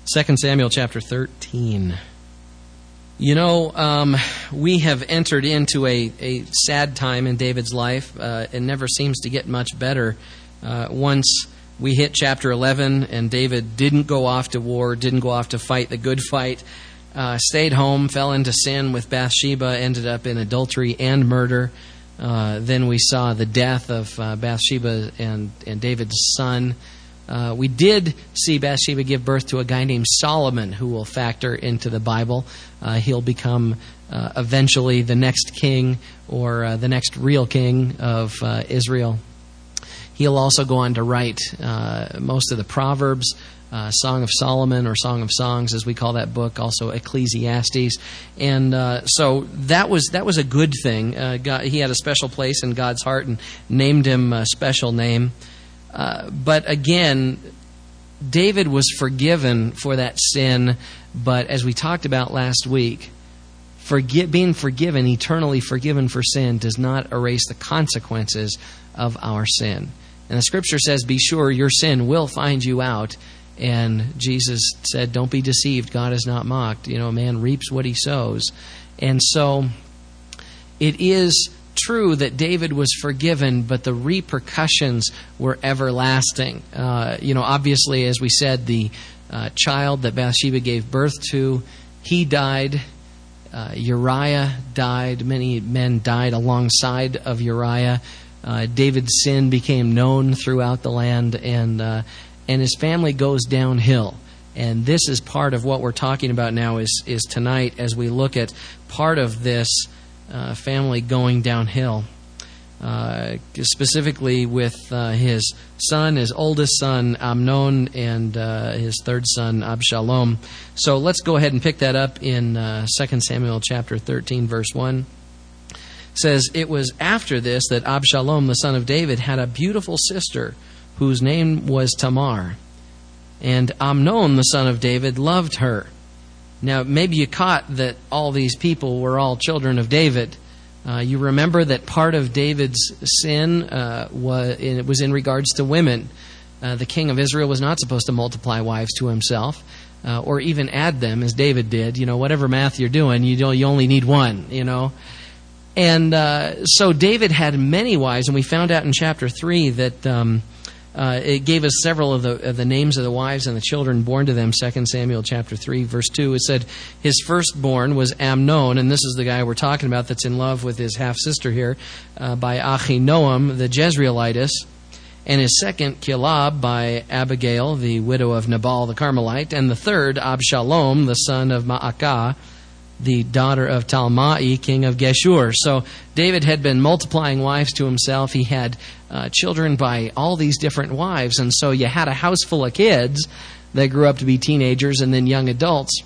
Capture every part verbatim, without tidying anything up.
Second Samuel chapter thirteen. You know, um, we have entered into a, a sad time in David's life. Uh, it never seems to get much better. Uh, once we hit chapter eleven and David didn't go off to war, didn't go off to fight the good fight, uh, stayed home, fell into sin with Bathsheba, ended up in adultery and murder. Uh, then we saw the death of uh, Bathsheba and, and David's son. Uh, we did see Bathsheba give birth to a guy named Solomon, who will factor into the Bible. Uh, he'll become uh, eventually the next king, or uh, the next real king of uh, Israel. He'll also go on to write uh, most of the Proverbs, uh, Song of Solomon, or Song of Songs, as we call that book, also Ecclesiastes. And uh, so that was that was a good thing. Uh, God, he had a special place in God's heart and named him a special name. Uh, but again, David was forgiven for that sin, but as we talked about last week, forgi- being forgiven, eternally forgiven for sin, does not erase the consequences of our sin. And the Scripture says, be sure your sin will find you out. And Jesus said, don't be deceived, God is not mocked. You know, a man reaps what he sows. And so it is true that David was forgiven, but the repercussions were everlasting. Uh, you know, obviously, as we said, the uh, child that Bathsheba gave birth to, he died. Uh, Uriah died. Many men died alongside of Uriah. Uh, David's sin became known throughout the land, and uh, and his family goes downhill. And this is part of what we're talking about now. Is is tonight as we look at part of this. Uh, family going downhill, uh, specifically with uh, his son, his oldest son, Amnon, and uh, his third son, Absalom. So let's go ahead and pick that up in uh, Second Samuel chapter thirteen, verse one. It says, it was after this that Absalom, the son of David, had a beautiful sister whose name was Tamar. And Amnon, the son of David, loved her. Now, maybe you caught that all these people were all children of David. Uh, you remember that part of David's sin uh, was, it was in regards to women. Uh, the king of Israel was not supposed to multiply wives to himself, uh, or even add them, as David did. You know, whatever math you're doing, you don't, you only need one, you know. And uh, so David had many wives, and we found out in chapter three that... Um, Uh, it gave us several of the of the names of the wives and the children born to them. Second Samuel chapter three, verse two. It said his firstborn was Amnon, and this is the guy we're talking about that's in love with his half-sister here, uh, by Ahinoam, the Jezreelitess. And his second, Kilab, by Abigail, the widow of Nabal the Carmelite. And the third, Absalom, the son of Maacah, the daughter of Talmai, king of Geshur. So David had been multiplying wives to himself. He had uh, children by all these different wives. And so you had a house full of kids that grew up to be teenagers and then young adults.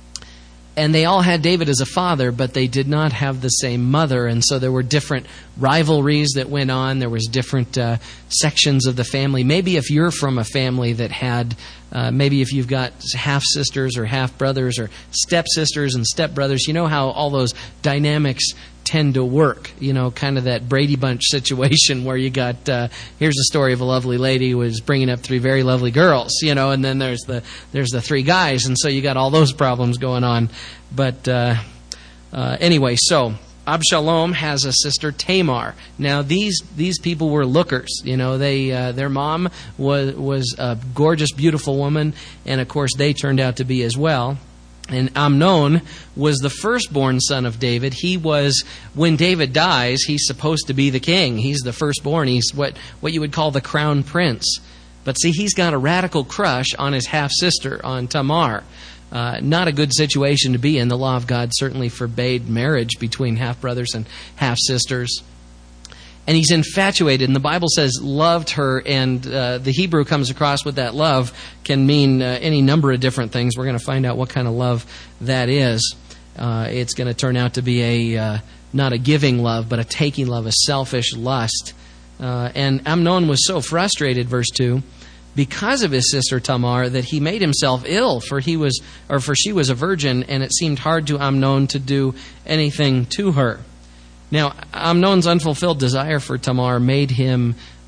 And they all had David as a father, but they did not have the same mother. And so there were different rivalries that went on. There was different uh, sections of the family. Maybe if you're from a family that had, uh, maybe if you've got half-sisters or half-brothers or step-sisters and step-brothers, you know how all those dynamics tend to work. You know, kind of that Brady Bunch situation where you got, uh, here's a story of a lovely lady who was bringing up three very lovely girls, you know, and then there's the there's the three guys, and so you got all those problems going on. But uh, uh, anyway, so Absalom has a sister, Tamar. Now these these people were lookers, you know. They uh, their mom was was a gorgeous, beautiful woman, and of course they turned out to be as well. And Amnon was the firstborn son of David. He was, when David dies, he's supposed to be the king. He's the firstborn. He's what, what you would call the crown prince. But see, he's got a radical crush on his half-sister, on Tamar. Uh, not a good situation to be in. The law of God certainly forbade marriage between half-brothers and half-sisters. And he's infatuated, and the Bible says loved her, and uh, the Hebrew comes across with that love can mean uh, any number of different things. We're going to find out what kind of love that is. Uh, it's going to turn out to be a uh, not a giving love, but a taking love, a selfish lust. Uh, and Amnon was so frustrated, verse two, because of his sister Tamar, that he made himself ill, for he was, or for she was a virgin, and it seemed hard to Amnon to do anything to her. Now, Amnon's unfulfilled desire for Tamar made him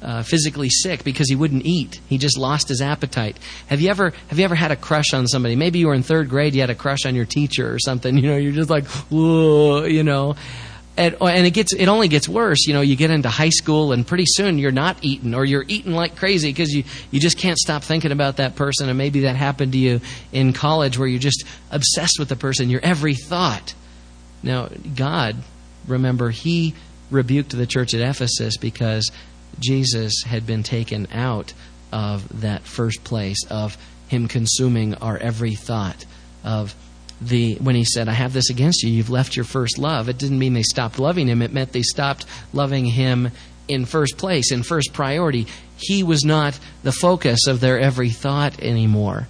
uh, physically sick because he wouldn't eat. He just lost his appetite. Have you ever have you ever had a crush on somebody? Maybe you were in third grade, you had a crush on your teacher or something. You know, you're just like, whoa, you know. And, and it gets it only gets worse. You know, you get into high school and pretty soon you're not eating, or you're eating like crazy because you, you just can't stop thinking about that person. And maybe that happened to you in college where you're just obsessed with the person, your every thought. Now, God, remember, He rebuked the church at Ephesus because Jesus had been taken out of that first place of Him consuming our every thought, of The, when He said, I have this against you, you've left your first love. It didn't mean they stopped loving Him. It meant they stopped loving Him in first place, in first priority. He was not the focus of their every thought anymore.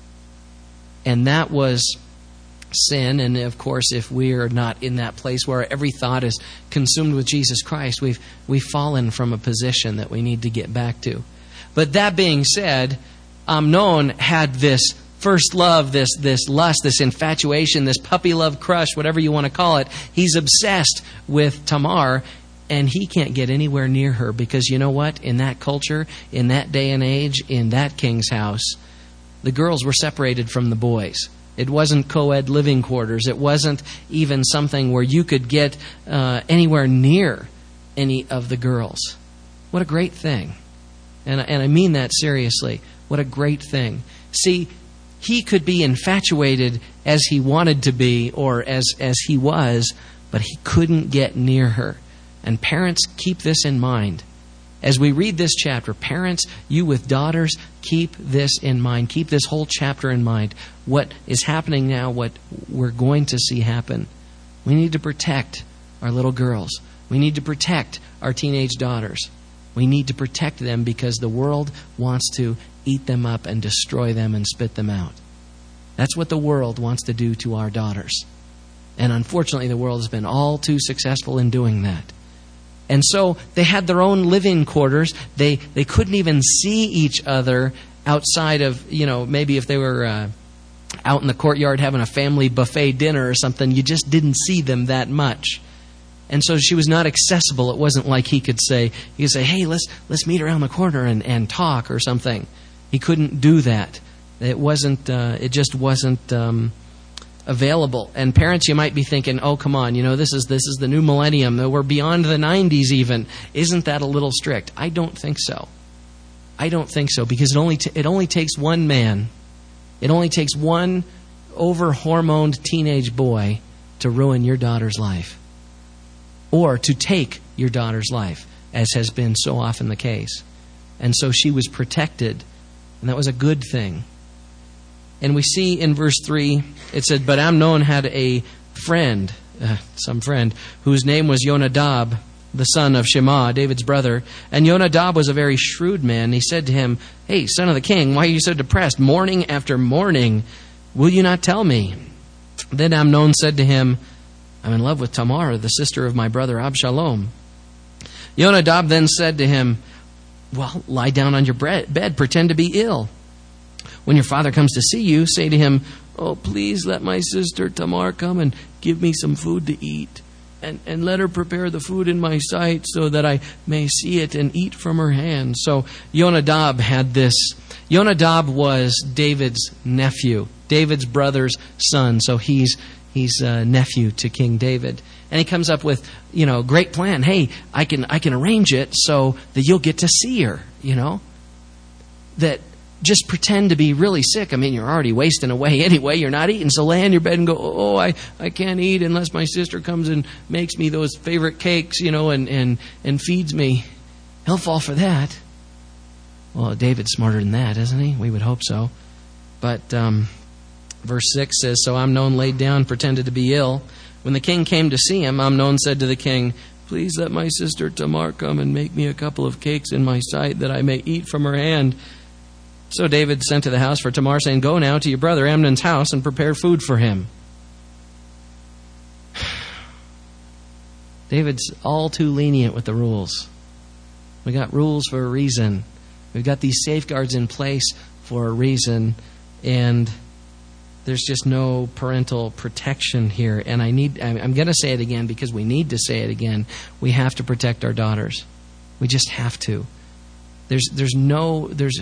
And that was sin. And of course, if we are not in that place where every thought is consumed with Jesus Christ, we've, we've fallen from a position that we need to get back to. But that being said, Amnon had this first love, this this lust, this infatuation, this puppy love crush, whatever you want to call it. He's obsessed with Tamar, and he can't get anywhere near her because you know what? In that culture, in that day and age, in that king's house, the girls were separated from the boys. It wasn't co-ed living quarters. It wasn't even something where you could get uh, anywhere near any of the girls. What a great thing. And, and I mean that seriously. What a great thing. See, he could be infatuated as he wanted to be or as, as he was, but he couldn't get near her. And parents, keep this in mind. As we read this chapter, parents, you with daughters, keep this in mind. Keep this whole chapter in mind. What is happening now, what we're going to see happen. We need to protect our little girls. We need to protect our teenage daughters. We need to protect them because the world wants to eat them up and destroy them and spit them out. That's what the world wants to do to our daughters. And unfortunately, the world has been all too successful in doing that. And so they had their own living quarters. They they couldn't even see each other outside of, you know, maybe if they were uh, out in the courtyard having a family buffet dinner or something, you just didn't see them that much. And so she was not accessible. It wasn't like he could say, he could say, hey, let's let's meet around the corner and, and talk or something. He couldn't do that. It wasn't. Uh, it just wasn't um, available. And parents, you might be thinking, "Oh, come on! You know, this is this is the new millennium. We're beyond the nineties. Even isn't that a little strict?" I don't think so. I don't think so because it only t- it only takes one man. It only takes one over-hormoned teenage boy to ruin your daughter's life, or to take your daughter's life, as has been so often the case. And so she was protected, and that was a good thing. And we see in verse three, it said, but Amnon had a friend, uh, some friend, whose name was Yonadab, the son of Shema, David's brother. And Yonadab was a very shrewd man. He said to him, hey, son of the king, why are you so depressed? Morning after morning, will you not tell me? Then Amnon said to him, I'm in love with Tamar, the sister of my brother Absalom. Yonadab then said to him, well, lie down on your bed, pretend to be ill. When your father comes to see you, say to him, oh, please let my sister Tamar come and give me some food to eat. And, and let her prepare the food in my sight so that I may see it and eat from her hand. So Yonadab had this. Yonadab was David's nephew, David's brother's son. So he's he's a nephew to King David. And he comes up with, you know, great plan. Hey, I can I can arrange it so that you'll get to see her, you know. That just pretend to be really sick. I mean, you're already wasting away anyway. You're not eating. So lay on your bed and go, oh, I, I can't eat unless my sister comes and makes me those favorite cakes, you know, and, and, and feeds me. He'll fall for that. Well, David's smarter than that, isn't he? We would hope so. But um, verse six says, so Amnon laid down, pretended to be ill. When the king came to see him, Amnon said to the king, please let my sister Tamar come and make me a couple of cakes in my sight that I may eat from her hand. So David sent to the house for Tamar, saying, go now to your brother Amnon's house and prepare food for him. David's all too lenient with the rules. We got rules for a reason. We've got these safeguards in place for a reason, and there's just no parental protection here. And I need, I'm going to say it again because we need to say it again. We have to protect our daughters. We just have to. There's there's no there's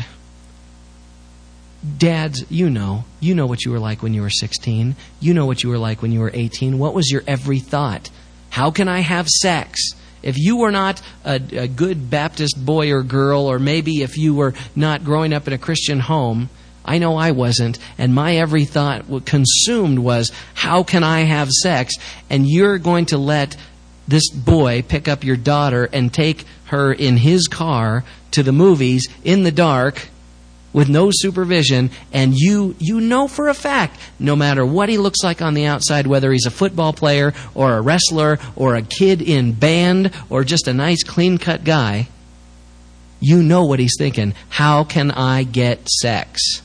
dads, you know, you know what you were like when you were sixteen. You know what you were like when you were eighteen. What was your every thought? How can I have sex? If you were not a, a good Baptist boy or girl, or maybe if you were not growing up in a Christian home, I know I wasn't, and my every thought consumed was, how can I have sex? And you're going to let this boy pick up your daughter and take her in his car to the movies in the dark with no supervision, and you you know for a fact, no matter what he looks like on the outside, whether he's a football player or a wrestler or a kid in band or just a nice clean-cut guy, you know what he's thinking. How can I get sex?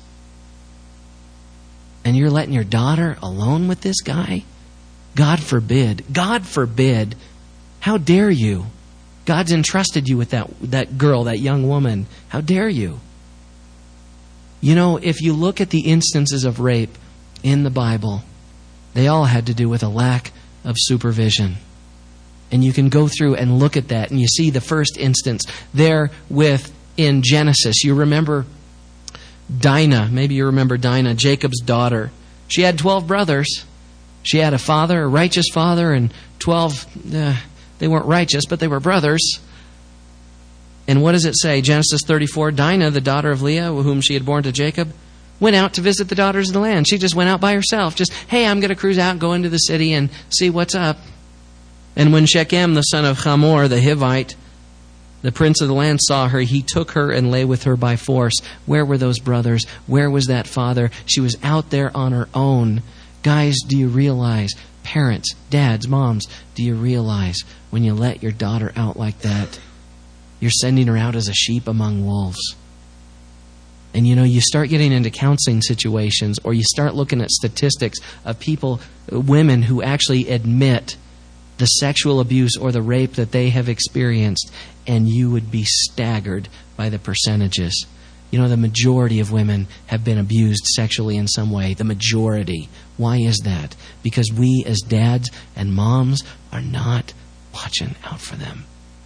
And you're letting your daughter alone with this guy? God forbid. God forbid. How dare you? God's entrusted you with that, that girl, that young woman. How dare you? You know, if you look at the instances of rape in the Bible, they all had to do with a lack of supervision. And you can go through and look at that, and you see the first instance there with in Genesis. You remember Dinah. Maybe you remember Dinah, Jacob's daughter. She had twelve brothers. She had a father, a righteous father, and twelve, uh, they weren't righteous, but they were brothers. And what does it say? Genesis thirty-four, Dinah, the daughter of Leah, whom she had borne to Jacob, went out to visit the daughters of the land. She just went out by herself. Just, hey, I'm going to cruise out, go into the city and see what's up. And when Shechem, the son of Hamor, the Hivite, the prince of the land, saw her, he took her and lay with her by force. Where were those brothers? Where was that father? She was out there on her own. Guys, do you realize, parents, dads, moms, do you realize when you let your daughter out like that, you're sending her out as a sheep among wolves? And you know, you start getting into counseling situations, or you start looking at statistics of people, women who actually admit the sexual abuse or the rape that they have experienced, and you would be staggered by the percentages. You know, the majority of women have been abused sexually in some way. The majority. Why is that? Because we as dads and moms are not watching out for them.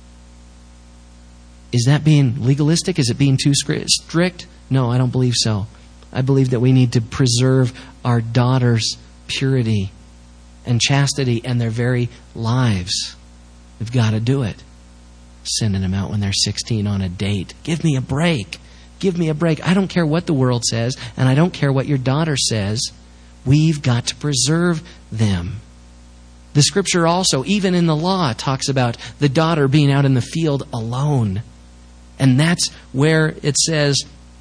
Is that being legalistic? Is it being too strict? No, I don't believe so. I believe that we need to preserve our daughters' purity and chastity and their very lives. We've got to do it. Sending them out when they're sixteen on a date. Give me a break. Give me a break. I don't care what the world says, and I don't care what your daughter says. We've got to preserve them. The Scripture also, even in the law, talks about the daughter being out in the field alone. And that's where it says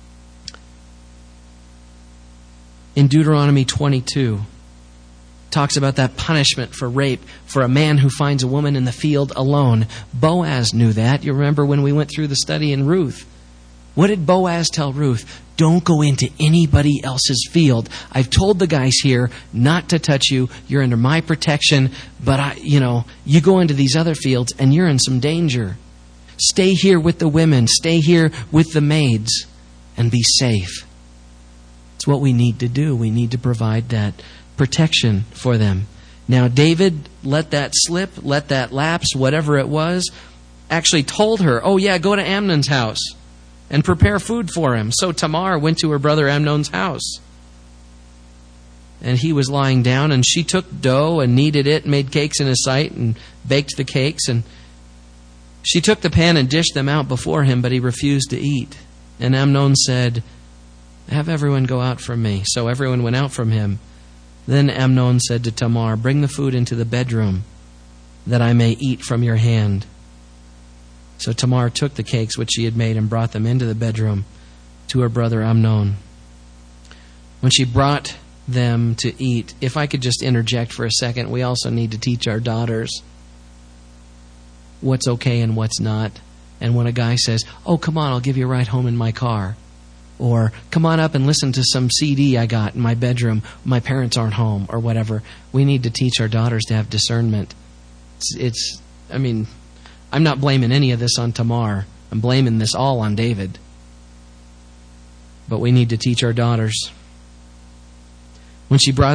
in Deuteronomy twenty-two, talks about that punishment for rape for a man who finds a woman in the field alone. Boaz knew that. You remember when we went through the study in Ruth. What did Boaz tell Ruth? Don't go into anybody else's field. I've told the guys here not to touch you. You're under my protection. But, I, you know, you go into these other fields and you're in some danger. Stay here with the women. Stay here with the maids and be safe. It's what we need to do. We need to provide that protection for them. Now, David let that slip, let that lapse, whatever it was, actually told her, oh yeah, go to Amnon's house and prepare food for him. So Tamar went to her brother Amnon's house. And he was lying down, and she took dough and kneaded it, made cakes in his sight, and baked the cakes. And she took the pan and dished them out before him, but he refused to eat. And Amnon said, have everyone go out from me. So everyone went out from him. Then Amnon said to Tamar, bring the food into the bedroom, that I may eat from your hand. So Tamar took the cakes which she had made and brought them into the bedroom to her brother Amnon. When she brought them to eat, if I could just interject for a second, we also need to teach our daughters what's okay and what's not. And when a guy says, oh, come on, I'll give you a ride home in my car. Or, come on up and listen to some C D I got in my bedroom. My parents aren't home, or whatever. We need to teach our daughters to have discernment. It's, it's I mean, I'm not blaming any of this on Tamar. I'm blaming this all on David. But we need to teach our daughters. When she brought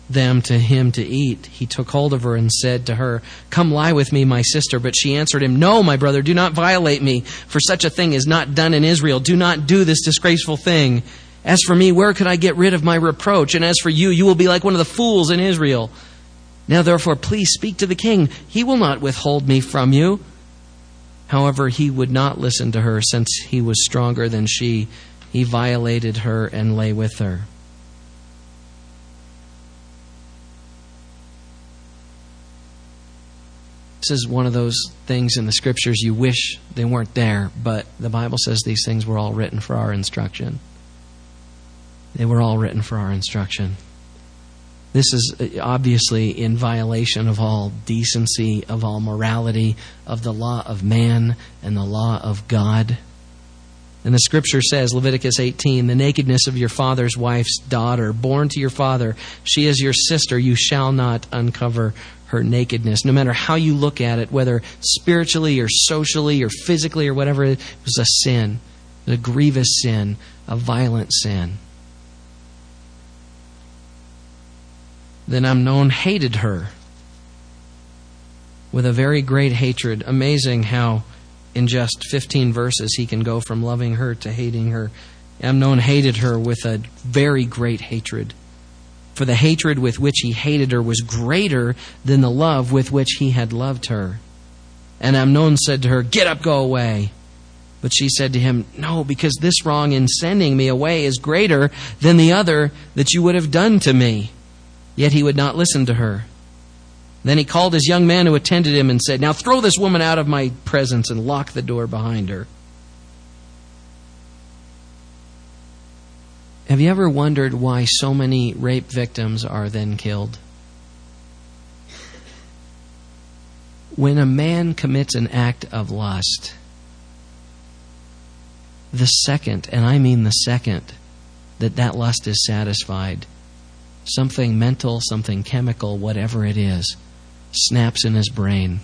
them to him to eat, he took hold of her and said to her, "Come lie with me, my sister." But she answered him, "No, my brother, do not violate me, for such a thing is not done in Israel. Do not do this disgraceful thing. As for me, where could I get rid of my reproach? And as for you, you will be like one of the fools in Israel. Now therefore, please speak to the king. He will not withhold me from you." However, he would not listen to her, since he was stronger than she. He violated her and lay with her. This is one of those things in the Scriptures you wish they weren't there, but the Bible says these things were all written for our instruction. They were all written for our instruction. This is obviously in violation of all decency, of all morality, of the law of man and the law of God. And the Scripture says, Leviticus eighteen, "The nakedness of your father's wife's daughter, born to your father, she is your sister. You shall not uncover her nakedness." No matter how you look at it, whether spiritually or socially or physically or whatever, it was a sin, a grievous sin, a violent sin. Then Amnon hated her with a very great hatred. Amazing how in just fifteen verses he can go from loving her to hating her. Amnon hated her with a very great hatred. For the hatred with which he hated her was greater than the love with which he had loved her. And Amnon said to her, "Get up, go away." But she said to him, "No, because this wrong in sending me away is greater than the other that you would have done to me." Yet he would not listen to her. Then he called his young man who attended him and said, "Now throw this woman out of my presence and lock the door behind her." Have you ever wondered why so many rape victims are then killed? When a man commits an act of lust, the second, and I mean the second, that that lust is satisfied, something mental, something chemical, whatever it is, snaps in his brain.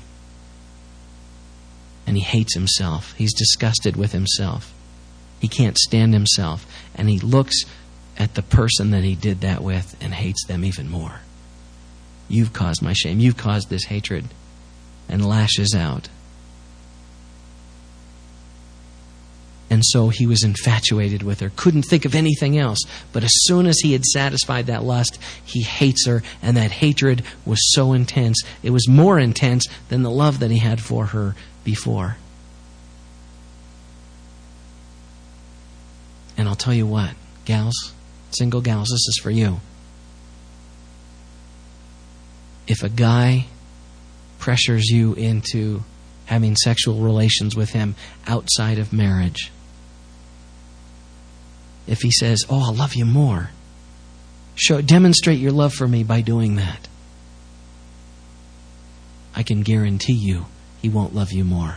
And he hates himself. He's disgusted with himself. He can't stand himself. And he looks at the person that he did that with and hates them even more. "You've caused my shame. You've caused this hatred." And lashes out. And so he was infatuated with her, couldn't think of anything else. But as soon as he had satisfied that lust, he hates her, and that hatred was so intense. It was more intense than the love that he had for her before. And I'll tell you what, gals, single gals, this is for you. If a guy pressures you into having sexual relations with him outside of marriage, if he says, "Oh, I'll love you more," show, demonstrate your love for me by doing that, I can guarantee you he won't love you more.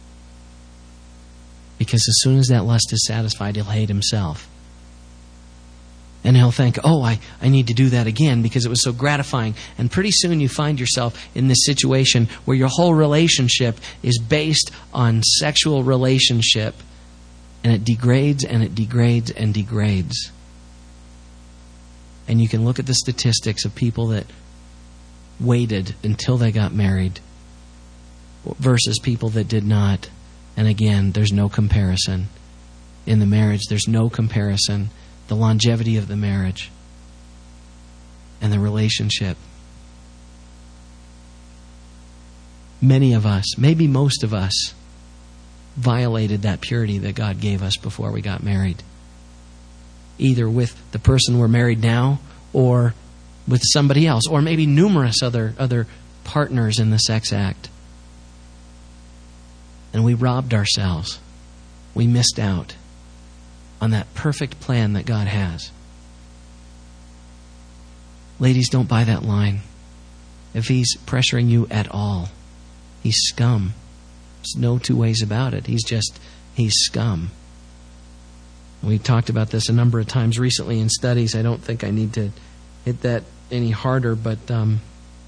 Because as soon as that lust is satisfied, he'll hate himself. And he'll think, "Oh, I, I need to do that again because it was so gratifying." And pretty soon you find yourself in this situation where your whole relationship is based on sexual relationship. And it degrades and it degrades and degrades. And you can look at the statistics of people that waited until they got married versus people that did not. And again, there's no comparison. In the marriage, there's no comparison. The longevity of the marriage and the relationship. Many of us, maybe most of us, violated that purity that God gave us before we got married. Either with the person we're married now or with somebody else, or maybe numerous other, other partners in the sex act. And we robbed ourselves. We missed out on that perfect plan that God has. Ladies, don't buy that line. If he's pressuring you at all, he's scum. There's no two ways about it. He's just, he's scum. We talked about this a number of times recently in studies. I don't think I need to hit that any harder, but um,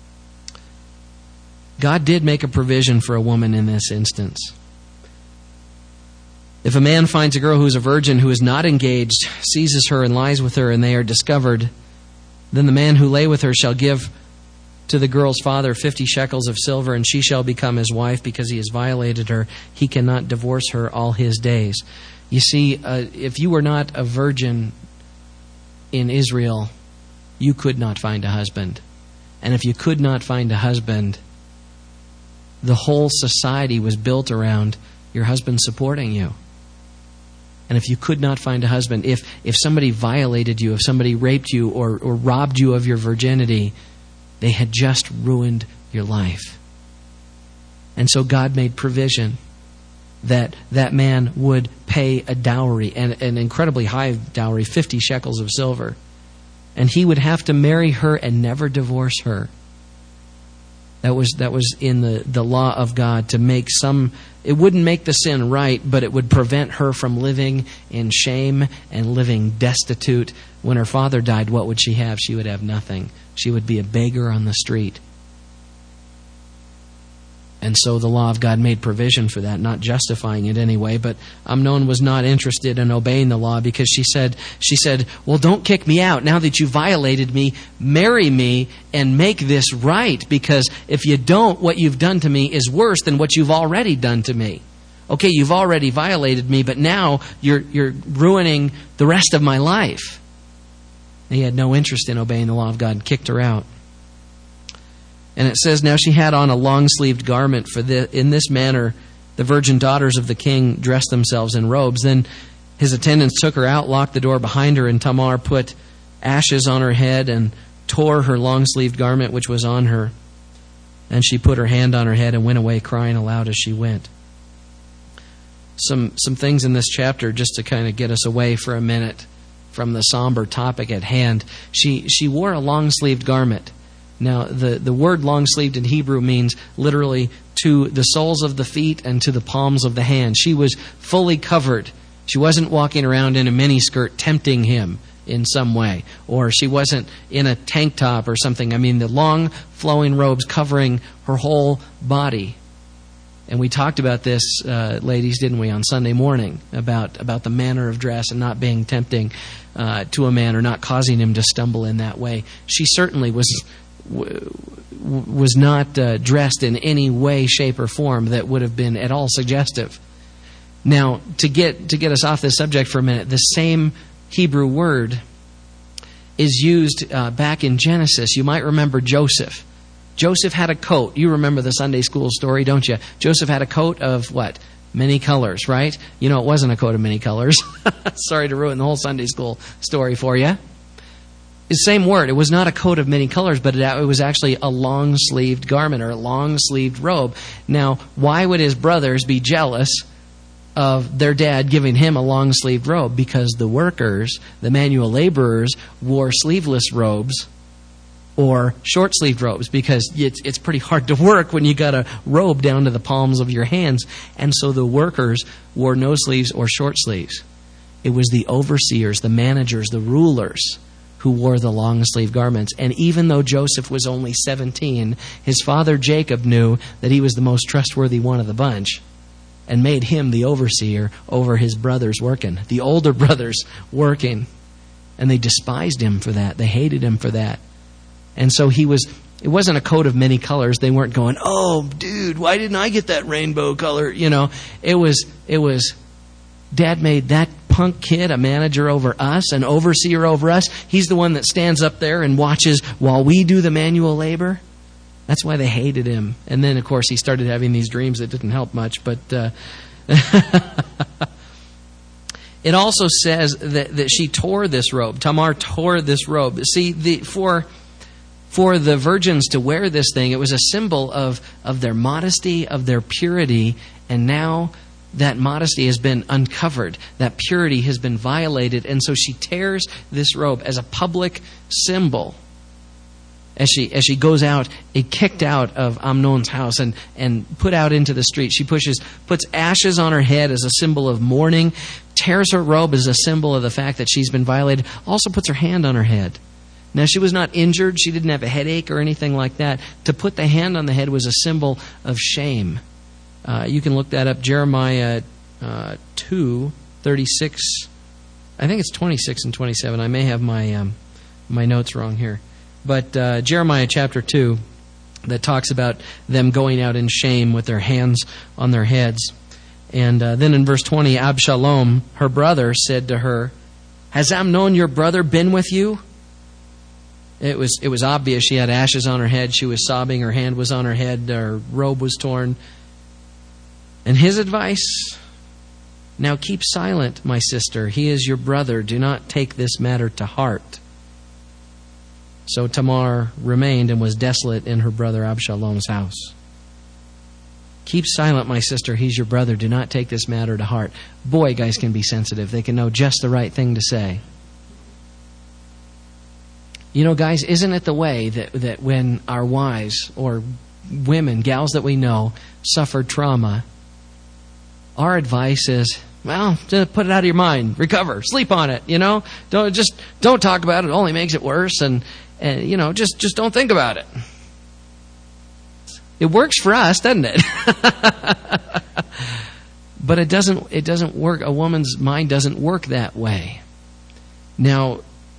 God did make a provision for a woman in this instance. If a man finds a girl who is a virgin, who is not engaged, seizes her and lies with her, and they are discovered, Then the man who lay with her shall give to the girl's father fifty shekels of silver, and she shall become his wife because he has violated her. He cannot divorce her all his days. You see, uh, if you were not a virgin in Israel, you could not find a husband. And if you could not find a husband, the whole society was built around your husband supporting you. And if you could not find a husband, if if somebody violated you, if somebody raped you or, or robbed you of your virginity, they had just ruined your life. And so God made provision that that man would pay a dowry, and an incredibly high dowry, fifty shekels of silver. And he would have to marry her and never divorce her. That was that was in the, the law of God, to make some... It wouldn't make the sin right, but it would prevent her from living in shame and living destitute. When her father died, what would she have? She would have nothing. She would be a beggar on the street. And so the law of God made provision for that, not justifying it anyway. But Amnon was not interested in obeying the law, because she said, she said, well, don't kick me out. Now that you violated me, marry me and make this right. Because if you don't, what you've done to me is worse than what you've already done to me. Okay, you've already violated me, but now you're you're ruining the rest of my life. And he had no interest in obeying the law of God and kicked her out. And it says, now she had on a long-sleeved garment, for the, in this manner the virgin daughters of the king dressed themselves in robes. Then his attendants took her out, locked the door behind her, and Tamar put ashes on her head and tore her long-sleeved garment which was on her. And she put her hand on her head and went away crying aloud as she went. Some, some things in this chapter just to kind of get us away for a minute from the somber topic at hand. She, she wore a long-sleeved garment. Now, the, the word long-sleeved in Hebrew means literally to the soles of the feet and to the palms of the hand. She was fully covered. She wasn't walking around in a miniskirt tempting him in some way. Or she wasn't in a tank top or something. I mean, the long flowing robes covering her whole body. And we talked about this, uh, ladies, didn't we, on Sunday morning, about, about the manner of dress and not being tempting uh, to a man or not causing him to stumble in that way. She certainly was... was not uh, dressed in any way, shape, or form that would have been at all suggestive. Now, to get to get us off this subject for a minute, the same Hebrew word is used uh, back in Genesis. You might remember Joseph. Joseph had a coat. You remember the Sunday school story, don't you? Joseph had a coat of what? Many colors, right? You know, it wasn't a coat of many colors. Sorry to ruin the whole Sunday school story for you. The same word. It was not a coat of many colors, but it, it was actually a long-sleeved garment or a long-sleeved robe. Now, why would his brothers be jealous of their dad giving him a long-sleeved robe? Because the workers, the manual laborers, wore sleeveless robes or short-sleeved robes, because it's, it's pretty hard to work when you got a robe down to the palms of your hands. And so the workers wore no sleeves or short sleeves. It was the overseers, the managers, the rulers who wore the long-sleeve garments. And even though Joseph was only seventeen, his father Jacob knew that he was the most trustworthy one of the bunch and made him the overseer over his brothers working, the older brothers working. And they despised him for that. They hated him for that. And so he was, it wasn't a coat of many colors. They weren't going, oh, dude, why didn't I get that rainbow color? You know, it was, it was, Dad made that punk kid a manager over us, an overseer over us. He's the one that stands up there and watches while we do the manual labor. That's why they hated him. And then, of course, he started having these dreams that didn't help much. But uh, it also says that, that she tore this robe. Tamar tore this robe. See, the, for for the virgins to wear this thing, it was a symbol of, of their modesty, of their purity, and now that modesty has been uncovered. That purity has been violated. And so she tears this robe as a public symbol. As she as she goes out, it kicked out of Amnon's house and, and put out into the street. She pushes puts ashes on her head as a symbol of mourning. Tears her robe as a symbol of the fact that she's been violated. Also puts her hand on her head. Now, she was not injured. She didn't have a headache or anything like that. To put the hand on the head was a symbol of shame. Uh, you can look that up. Jeremiah uh, two, thirty-six. I think it's twenty-six and twenty-seven. I may have my um, my notes wrong here. But uh, Jeremiah chapter two, that talks about them going out in shame with their hands on their heads. And uh, then in verse twenty, Absalom, her brother, said to her, "Has Amnon your brother been with you?" It was it was obvious she had ashes on her head. She was sobbing. Her hand was on her head. Her robe was torn. And his advice, "Now keep silent, my sister. He is your brother. Do not take this matter to heart." So Tamar remained and was desolate in her brother Absalom's house. Keep silent, my sister. He's your brother. Do not take this matter to heart. Boy, guys can be sensitive. They can know just the right thing to say. You know, guys, isn't it the way that, that when our wives or women, gals that we know, suffer trauma, our advice is, well, just put it out of your mind, recover, sleep on it, you know? Don't just don't talk about it. It only makes it worse, and, and you know, just just don't think about it. It works for us, doesn't it? But it doesn't it doesn't work. A woman's mind doesn't work that way. Now,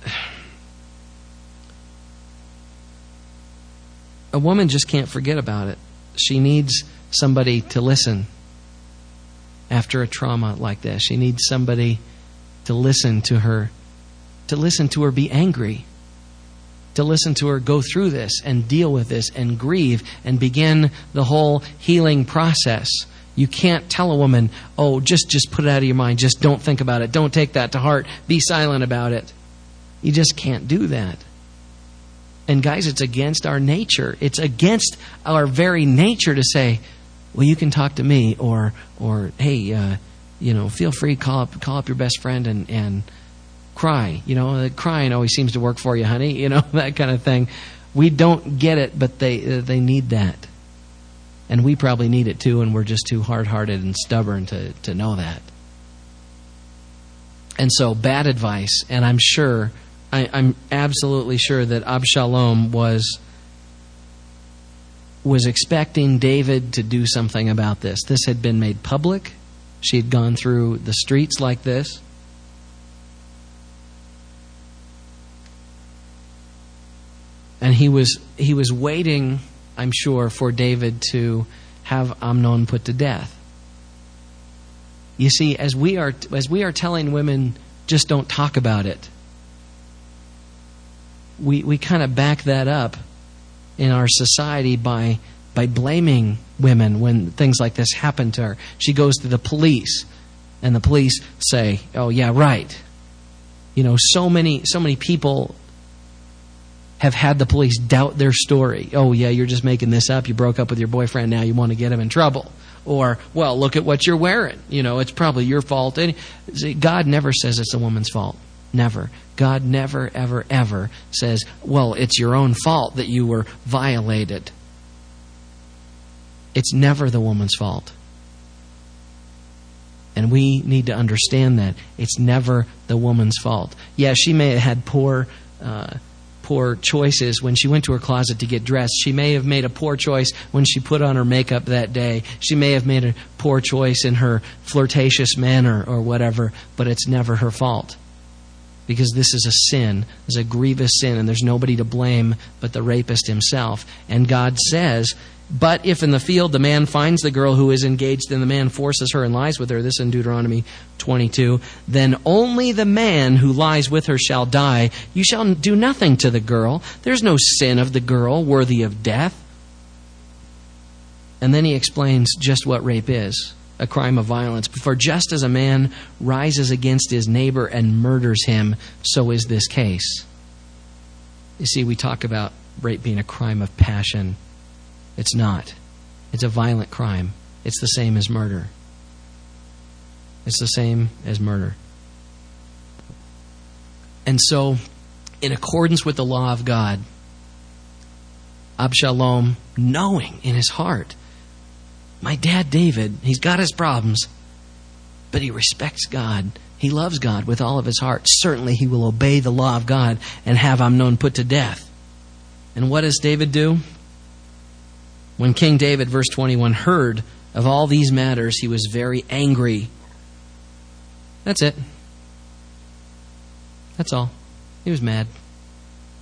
a woman just can't forget about it. She needs somebody to listen after a trauma like this. She needs somebody to listen to her, to listen to her be angry, to listen to her go through this and deal with this and grieve and begin the whole healing process. You can't tell a woman, oh, just, just put it out of your mind. Just don't think about it. Don't take that to heart. Be silent about it. You just can't do that. And guys, it's against our nature. It's against our very nature to say, well, you can talk to me, or, or hey, uh, you know, feel free, call up, call up your best friend and, and cry. You know, crying always seems to work for you, honey. You know, that kind of thing. We don't get it, but they uh, they need that, and we probably need it too. And we're just too hard-hearted and stubborn to to know that. And so, bad advice. And I'm sure. I, I'm absolutely sure that Absalom was was expecting David to do something about this. This had been made public. She had gone through the streets like this. And he was he was waiting, I'm sure, for David to have Amnon put to death. You see, as we are as we are telling women, just don't talk about it, we we kind of back that up in our society by by blaming women when things like this happen to her. She goes to the police, and the police say, "Oh yeah, right." You know, so many so many people have had the police doubt their story. Oh yeah, you're just making this up. You broke up with your boyfriend, now you want to get him in trouble. Or, well, look at what you're wearing. You know, it's probably your fault. And see, God never says it's a woman's fault. Never. God never, ever, ever says, well, it's your own fault that you were violated. It's never the woman's fault. And we need to understand that. It's never the woman's fault. Yeah, she may have had poor uh, poor choices when she went to her closet to get dressed. She may have made a poor choice when she put on her makeup that day. She may have made a poor choice in her flirtatious manner or whatever, but it's never her fault. Because this is a sin. It's a grievous sin, and there's nobody to blame but the rapist himself. And God says, but if in the field the man finds the girl who is engaged and the man forces her and lies with her, this in Deuteronomy twenty-two, then only the man who lies with her shall die. You shall do nothing to the girl. There's no sin of the girl worthy of death. And then he explains just what rape is. A crime of violence. For just as a man rises against his neighbor and murders him, so is this case. You see, we talk about rape being a crime of passion. It's not. It's a violent crime. It's the same as murder. It's the same as murder. And so, in accordance with the law of God, Absalom, knowing in his heart, my dad David, he's got his problems, but he respects God. He loves God with all of his heart. Certainly he will obey the law of God and have Amnon put to death. And what does David do? When King David, verse twenty-one, heard of all these matters, he was very angry. That's it. That's all. He was mad.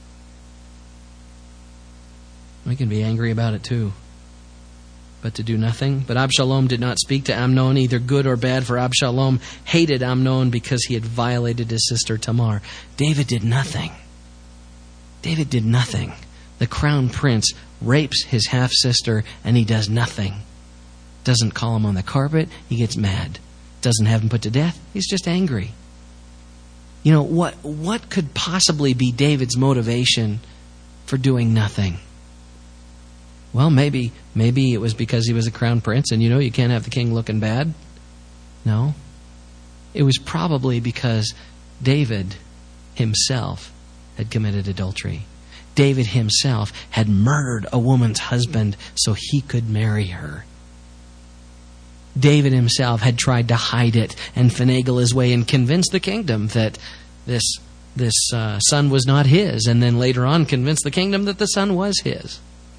We can be angry about it too. But to do nothing. But Absalom did not speak to Amnon, either good or bad, for Absalom hated Amnon because he had violated his sister Tamar. David did nothing. David did nothing. The crown prince rapes his half-sister and he does nothing. Doesn't call him on the carpet, he gets mad. Doesn't have him put to death, he's just angry. You know, what, what could possibly be David's motivation for doing nothing? Well, maybe maybe it was because he was a crown prince, and you know you can't have the king looking bad. No. It was probably because David himself had committed adultery. David himself had murdered a woman's husband so he could marry her. David himself had tried to hide it and finagle his way and convince the kingdom that this, this uh, son was not his, and then later on convince the kingdom that the son was his.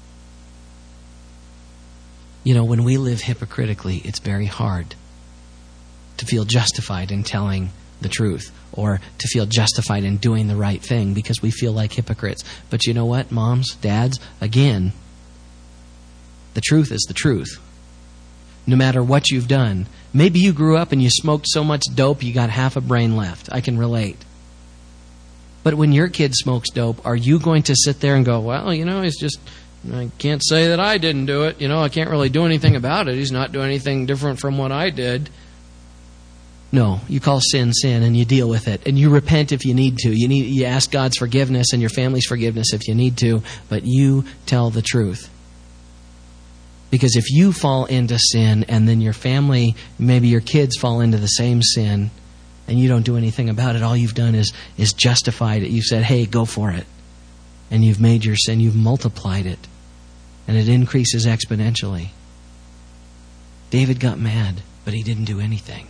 You know, when we live hypocritically, it's very hard to feel justified in telling the truth or to feel justified in doing the right thing because we feel like hypocrites. But you know what, moms, dads? Again, the truth is the truth. No matter what you've done. Maybe you grew up and you smoked so much dope you got half a brain left. I can relate. But when your kid smokes dope, are you going to sit there and go, well, you know, he's just... I can't say that I didn't do it. You know, I can't really do anything about it. He's not doing anything different from what I did. No, you call sin sin and you deal with it. And you repent if you need to. You need you ask God's forgiveness and your family's forgiveness if you need to. But you tell the truth. Because if you fall into sin and then your family, maybe your kids fall into the same sin and you don't do anything about it, all you've done is, is justified it. You've said, hey, go for it. And you've made your sin, you've multiplied it. And it increases exponentially. David got mad, but he didn't do anything.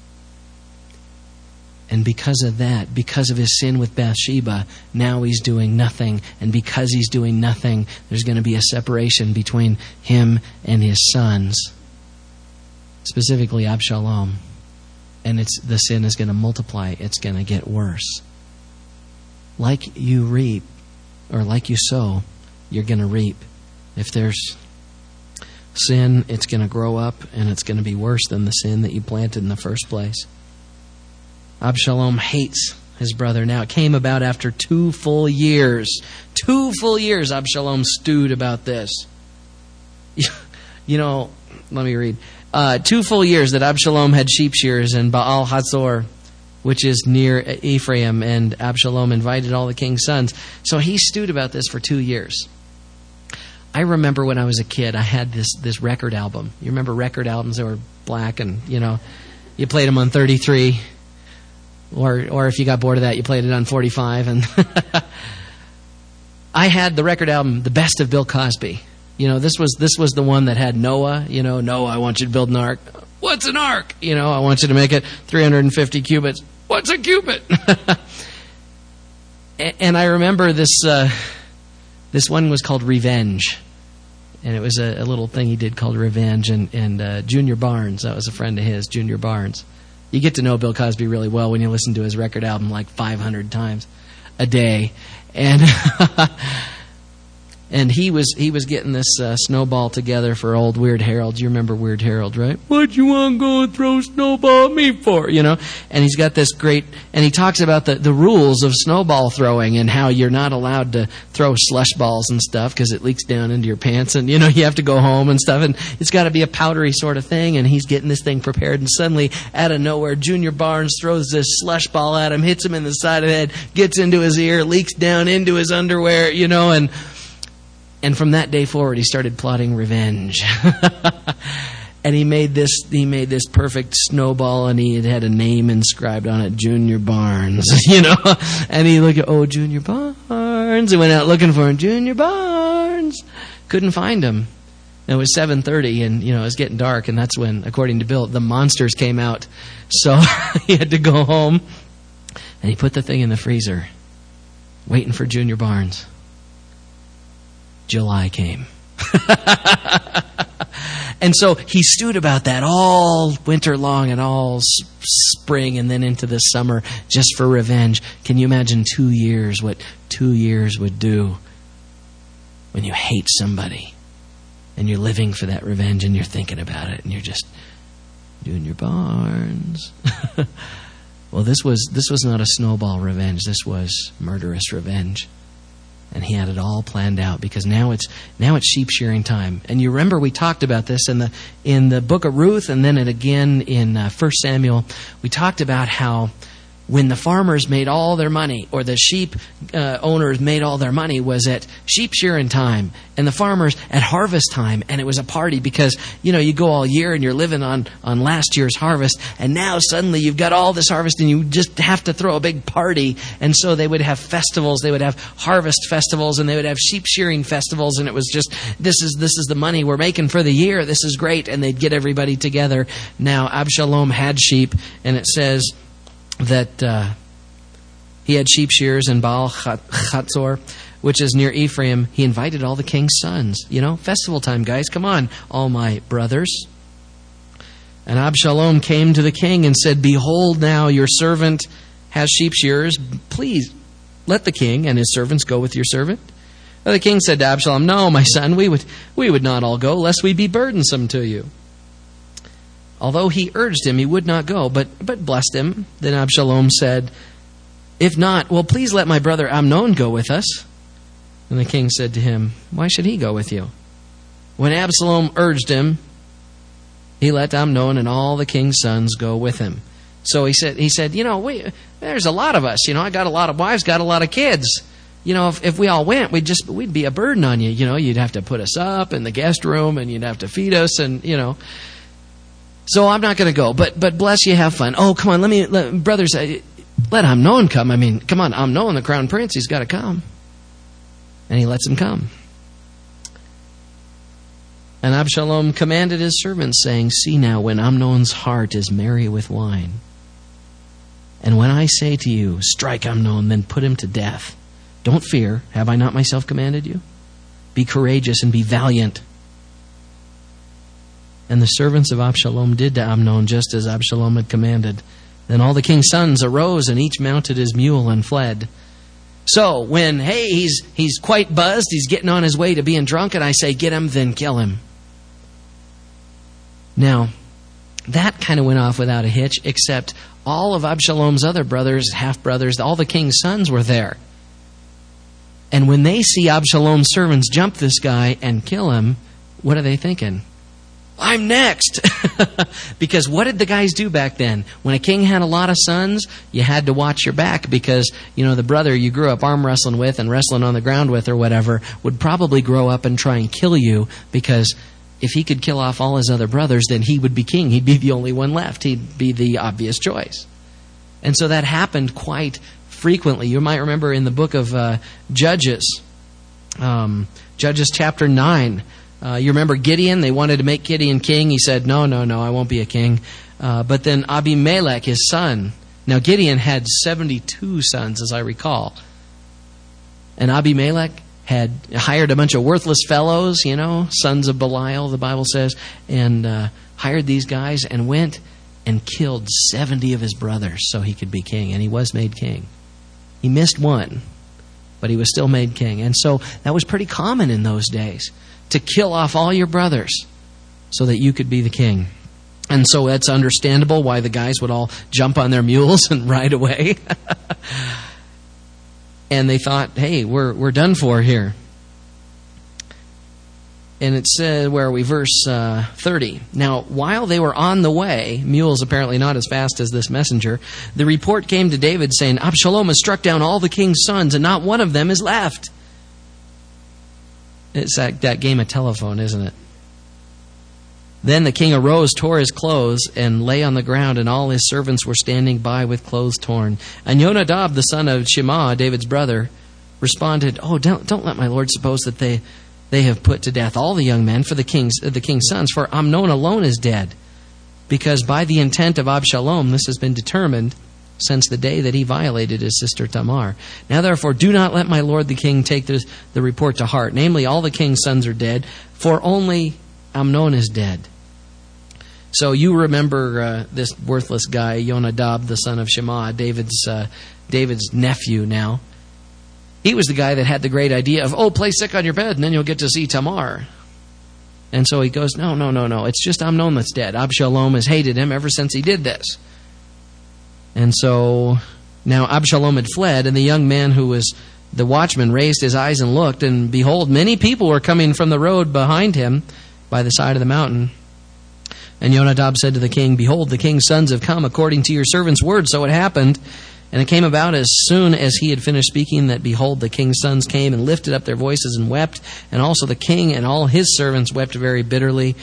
And because of that, because of his sin with Bathsheba, now he's doing nothing. And because he's doing nothing, there's going to be a separation between him and his sons. Specifically Absalom. And it's the sin is going to multiply. It's going to get worse. Like you reap, or like you sow, you're going to reap. If there's sin, it's going to grow up and it's going to be worse than the sin that you planted in the first place. Absalom hates his brother. Now, it came about after two full years. Two full years Absalom stewed about this. You know, let me read. Uh, two full years that Absalom had sheep shears in Baal Hazor, which is near Ephraim, and Absalom invited all the king's sons. So he stewed about this for two years. I remember when I was a kid, I had this this record album. You remember record albums that were black and, you know, you played them on thirty-three. Or or if you got bored of that, you played it on forty-five. And I had the record album, The Best of Bill Cosby. You know, this was this was the one that had Noah. You know, Noah, I want you to build an ark. What's an ark? You know, I want you to make it three hundred fifty cubits. What's a cubit? And I remember this... Uh, This one was called Revenge. And it was a, a little thing he did called Revenge. And, and uh, Junior Barnes, that was a friend of his, Junior Barnes. You get to know Bill Cosby really well when you listen to his record album like five hundred times a day. And and he was he was getting this uh, snowball together for old Weird Harold. You remember Weird Harold, right? What you want to go and throw snowball at me for? You know? And he's got this great... And he talks about the, the rules of snowball throwing and how you're not allowed to throw slush balls and stuff because it leaks down into your pants and, you know, you have to go home and stuff. And it's got to be a powdery sort of thing. And he's getting this thing prepared. And suddenly, out of nowhere, Junior Barnes throws this slush ball at him, hits him in the side of the head, gets into his ear, leaks down into his underwear, you know, and... And from that day forward, he started plotting revenge. And he made this he made this perfect snowball, and he had had a name inscribed on it, Junior Barnes, you know. And he looked at, oh, Junior Barnes. He went out looking for him, Junior Barnes. Couldn't find him. And it was seven thirty, and, you know, it was getting dark, and that's when, according to Bill, the monsters came out. So he had to go home, and he put the thing in the freezer, waiting for Junior Barnes. July came. And so he stewed about that all winter long and all s- spring and then into the summer just for revenge. Can you imagine two years, what two years would do? when you hate somebody and you're living for that revenge and you're thinking about it and you're just doing your barns. Well, this was this was not a snowball revenge. This was murderous revenge. And he had it all planned out, because now it's now it's sheep shearing time. And you remember we talked about this in the in the book of Ruth, and then it again in uh, First Samuel. We talked about how when the farmers made all their money, or the sheep uh, owners made all their money, was at sheep shearing time, and the farmers at harvest time, and it was a party because, you know, you go all year and you're living on, on last year's harvest, and now suddenly you've got all this harvest and you just have to throw a big party. And so they would have festivals, they would have harvest festivals, and they would have sheep shearing festivals, and it was just, this is this is the money we're making for the year, this is great, and they'd get everybody together. Now Absalom had sheep, and it says that uh, he had sheep shears in Baal Chatzor, which is near Ephraim. He invited all the king's sons. You know, festival time, guys. Come on, all my brothers. And Absalom came to the king and said, "Behold, now your servant has sheep shearers. Please let the king and his servants go with your servant." Well, the king said to Absalom, "No, my son, we would we would not all go, lest we be burdensome to you." Although he urged him, he would not go, but, but blessed him. Then Absalom said, "If not, well, please let my brother Amnon go with us." And the king said to him, "Why should he go with you?" When Absalom urged him, he let Amnon and all the king's sons go with him. So he said, he said, you know, we, there's a lot of us. You know, I got a lot of wives, got a lot of kids. You know, if, if we all went, we'd just we'd be a burden on you. You know, you'd have to put us up in the guest room, and you'd have to feed us, and you know. So I'm not going to go, but but bless you, have fun. Oh, come on, let me, let, brothers, uh, let Amnon come. I mean, come on, Amnon, the crown prince, he's got to come. And he lets him come. And Absalom commanded his servants, saying, "See now, when Amnon's heart is merry with wine, and when I say to you, strike Amnon, then put him to death. Don't fear, have I not myself commanded you? Be courageous and be valiant." And the servants of Absalom did to Amnon just as Absalom had commanded. Then all the king's sons arose, and each mounted his mule and fled. So when, hey, he's he's quite buzzed, he's getting on his way to being drunk, and I say, "Get him, then kill him." Now, that kind of went off without a hitch, except all of Absalom's other brothers, half-brothers, all the king's sons were there. And when they see Absalom's servants jump this guy and kill him, what are they thinking? I'm next. Because what did the guys do back then? When a king had a lot of sons, you had to watch your back, because, you know, the brother you grew up arm wrestling with and wrestling on the ground with or whatever would probably grow up and try and kill you, because if he could kill off all his other brothers, then he would be king. He'd be the only one left. He'd be the obvious choice. And so that happened quite frequently. You might remember in the book of uh, Judges, um, Judges chapter nine, Uh, you remember Gideon? They wanted to make Gideon king. He said, no, no, no, I won't be a king. Uh, but then Abimelech, his son. Now, Gideon had seventy-two sons, as I recall. And Abimelech had hired a bunch of worthless fellows, you know, sons of Belial, the Bible says, and uh, hired these guys and went and killed seventy of his brothers so he could be king. And he was made king. He missed one, but he was still made king. And so that was pretty common in those days, to kill off all your brothers so that you could be the king. And so that's understandable why the guys would all jump on their mules and ride away. And they thought, hey, we're we're done for here. And it said, where are we? Verse uh, thirty. Now, while they were on the way, mules apparently not as fast as this messenger, the report came to David saying, Absalom has struck down all the king's sons, and not one of them is left. It's that, that game of telephone, isn't it? Then the king arose, tore his clothes, and lay on the ground, and all his servants were standing by with clothes torn. And Jonadab, the son of Shema, David's brother, responded, "Oh, don't don't let my lord suppose that they they have put to death all the young men for the king's the king's sons, for Amnon alone is dead, because by the intent of Absalom this has been determined since the day that he violated his sister Tamar. Now therefore do not let my lord the king take this, the report to heart. Namely, all the king's sons are dead, for only Amnon is dead." So you remember uh, this worthless guy, Jonadab, the son of Shema, David's uh, David's nephew now. he was the guy that had the great idea of, oh, play sick on your bed and then you'll get to see Tamar. And so he goes, no, no, no, no. It's just Amnon that's dead. Absalom has hated him ever since he did this. And so now Absalom had fled, and the young man who was the watchman raised his eyes and looked, and behold, many people were coming from the road behind him by the side of the mountain. And Jonadab said to the king, behold, the king's sons have come according to your servant's word. So it happened. And it came about as soon as he had finished speaking that, behold, the king's sons came and lifted up their voices and wept. And also the king and all his servants wept very bitterly.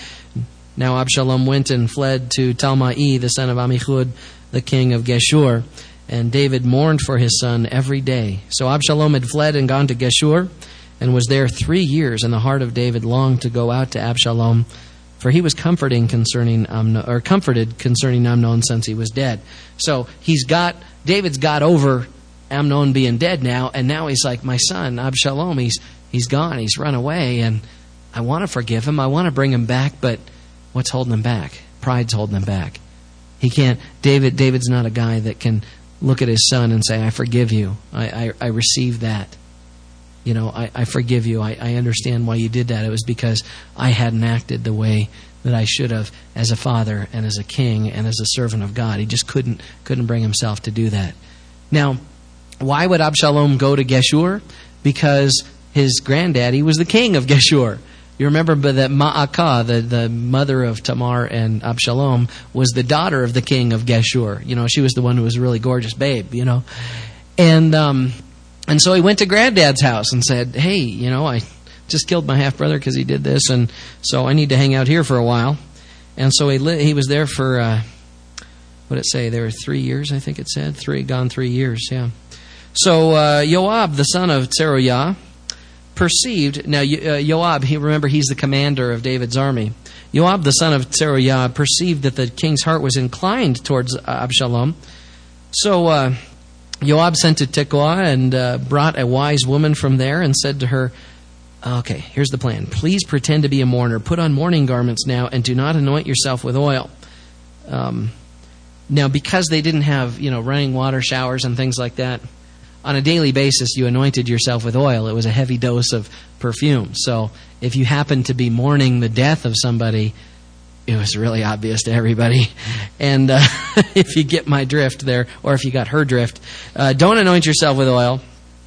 Now Absalom went and fled to Talmai, the son of Ammihud, the king of Geshur. And David mourned for his son every day. So Absalom had fled and gone to Geshur, and was there three years. And the heart of David longed to go out to Absalom, for he was comforting concerning Amnon, or comforted concerning Amnon since he was dead. So he's got David's got over Amnon being dead now, and now he's like, my son Absalom, he's he's gone, he's run away, and I want to forgive him, I want to bring him back, but what's holding him back? Pride's holding him back. He can't. David David's not a guy that can look at his son and say, I forgive you. I I, I receive that. You know, I, I forgive you. I, I understand why you did that. It was because I hadn't acted the way that I should have as a father and as a king and as a servant of God. He just couldn't couldn't bring himself to do that. Now, why would Absalom go to Geshur? Because his granddaddy was the king of Geshur. You remember that Ma'akah, the, the mother of Tamar and Absalom, was the daughter of the king of Geshur. You know, she was the one who was a really gorgeous babe, you know. And um, and so he went to granddad's house and said, hey, you know, I just killed my half-brother because he did this, and so I need to hang out here for a while. And so he li- he was there for, uh, what did it say? There were three years, I think it said. Three, gone three years, yeah. So uh, Joab, the son of Zeruiah, perceived, now uh, Joab, he, remember he's the commander of David's army. Joab, the son of Zeruiah, perceived that the king's heart was inclined towards Absalom. So uh, Joab sent to Tekoa and uh, brought a wise woman from there and said to her, okay, here's the plan. Please pretend to be a mourner. Put on mourning garments now and do not anoint yourself with oil. Um, now, because they didn't have, you know, running water showers and things like that, on a daily basis, you anointed yourself with oil. It was a heavy dose of perfume. So if you happened to be mourning the death of somebody, it was really obvious to everybody. And uh, if you get my drift there, or if you got her drift, uh, don't anoint yourself with oil,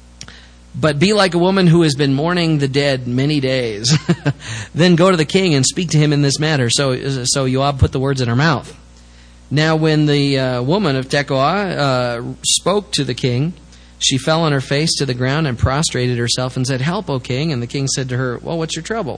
but be like a woman who has been mourning the dead many days. Then go to the king and speak to him in this matter. So, so Joab put the words in her mouth. Now when the uh, woman of Tekoa uh, spoke to the king, she fell on her face to the ground and prostrated herself and said, help, O king. And the king said to her, well, what's your trouble?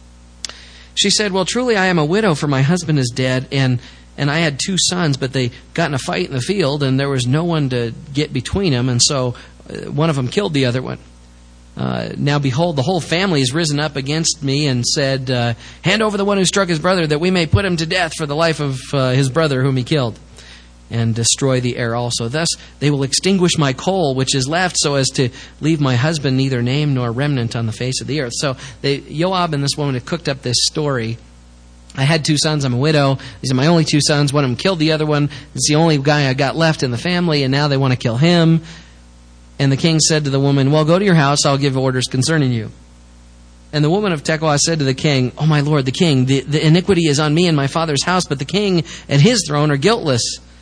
She said, well, truly I am a widow, for my husband is dead, and, and I had two sons, but they got in a fight in the field, and there was no one to get between them, and so uh, one of them killed the other one. Uh, now behold, the whole family has risen up against me and said, uh, hand over the one who struck his brother, that we may put him to death for the life of uh, his brother whom he killed, and destroy the heir also. Thus they will extinguish my coal which is left, so as to leave my husband neither name nor remnant on the face of the earth. So they, Joab and this woman had cooked up this story. I had two sons, I'm a widow. These are my only two sons. One of them killed the other one. It's the only guy I got left in the family, and now they want to kill him. And the king said to the woman, well, go to your house, I'll give orders concerning you. And the woman of Tekoa said to the king, oh my lord, the king, the, the iniquity is on me and my father's house, but the king and his throne are guiltless.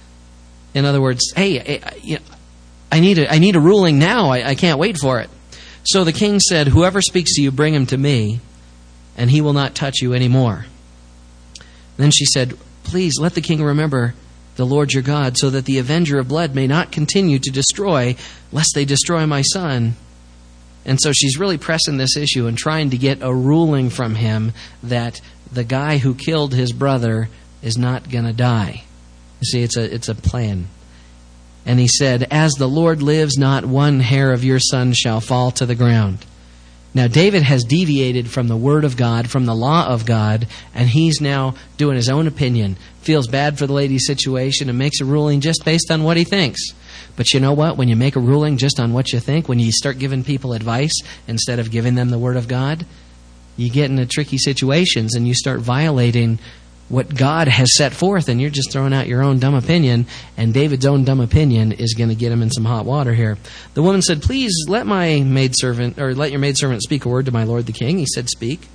In other words, hey, I, I need a, I need a ruling now. I, I can't wait for it. So the king said, whoever speaks to you, bring him to me, and he will not touch you anymore. Then she said, please let the king remember the Lord your God, so that the avenger of blood may not continue to destroy, lest they destroy my son. And so she's really pressing this issue and trying to get a ruling from him that the guy who killed his brother is not going to die. You see, it's a it's a plan. And he said, as the Lord lives, not one hair of your son shall fall to the ground. Now, David has deviated from the word of God, from the law of God, and he's now doing his own opinion. Feels bad for the lady's situation and makes a ruling just based on what he thinks. But you know what? When you make a ruling just on what you think, when you start giving people advice instead of giving them the word of God, you get into tricky situations and you start violating what God has set forth, and you're just throwing out your own dumb opinion, and David's own dumb opinion is going to get him in some hot water here. The woman said, please let my maidservant, or let your maidservant speak a word to my lord the king. He said, speak.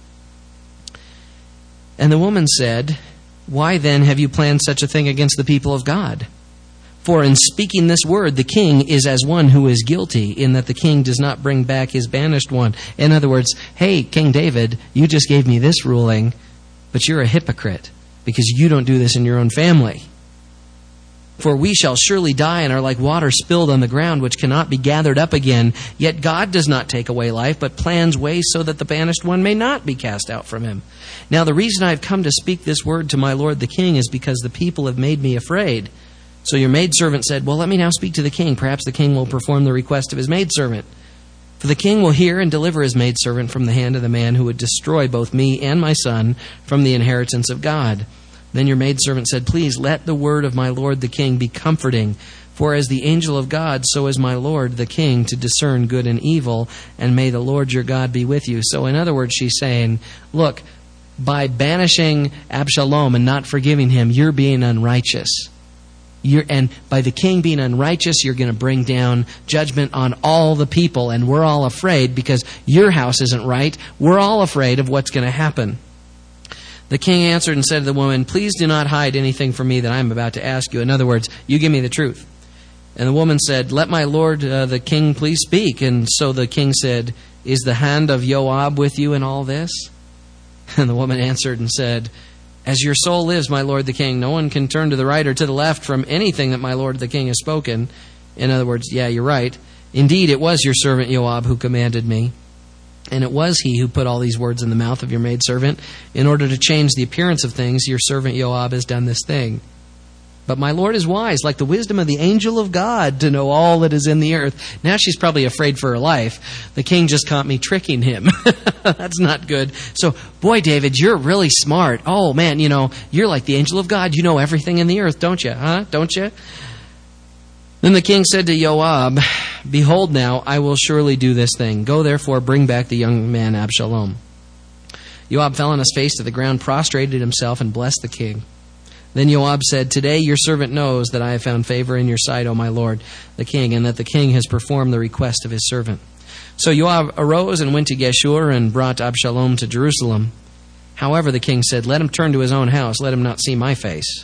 And the woman said, why then have you planned such a thing against the people of God? For in speaking this word, the king is as one who is guilty, in that the king does not bring back his banished one. In other words, hey, King David, you just gave me this ruling, but you're a hypocrite, because you don't do this in your own family. For we shall surely die and are like water spilled on the ground, which cannot be gathered up again. Yet God does not take away life, but plans ways so that the banished one may not be cast out from him. Now the reason I have come to speak this word to my lord the king is because the people have made me afraid. So your maidservant said, well, let me now speak to the king. Perhaps the king will perform the request of his maidservant. For the king will hear and deliver his maidservant from the hand of the man who would destroy both me and my son from the inheritance of God. Then your maidservant said, please let the word of my lord the king be comforting. For as the angel of God, so is my lord the king to discern good and evil, and may the Lord your God be with you. So in other words, she's saying, look, by banishing Absalom and not forgiving him, you're being unrighteous. You're, and by the king being unrighteous, you're going to bring down judgment on all the people. And we're all afraid because your house isn't right. We're all afraid of what's going to happen. The king answered and said to the woman, please do not hide anything from me that I am about to ask you. In other words, you give me the truth. And the woman said, let my lord uh, the king please speak. And so the king said, is the hand of Joab with you in all this? And the woman answered and said, as your soul lives, my lord the king, no one can turn to the right or to the left from anything that my lord the king has spoken. In other words, yeah, you're right. Indeed, it was your servant Joab who commanded me. And it was he who put all these words in the mouth of your maidservant. In order to change the appearance of things, your servant Joab has done this thing. But my Lord is wise, like the wisdom of the angel of God, to know all that is in the earth. Now she's probably afraid for her life. The king just caught me tricking him. That's not good. So, boy, David, you're really smart. Oh, man, you know, you're like the angel of God. You know everything in the earth, don't you? Huh? Don't you? Then the king said to Joab, behold now, I will surely do this thing. Go therefore, bring back the young man Absalom. Joab fell on his face to the ground, prostrated himself, and blessed the king. Then Joab said, today your servant knows that I have found favor in your sight, O my lord, the king, and that the king has performed the request of his servant. So Joab arose and went to Geshur and brought Absalom to Jerusalem. However, the king said, let him turn to his own house, let him not see my face.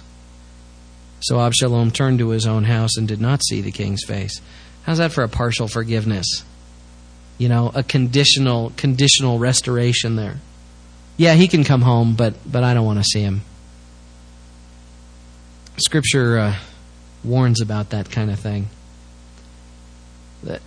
So Absalom turned to his own house and did not see the king's face. How's that for a partial forgiveness? You know, a conditional conditional restoration there. Yeah, he can come home, but but I don't want to see him. Scripture uh, warns about that kind of thing. That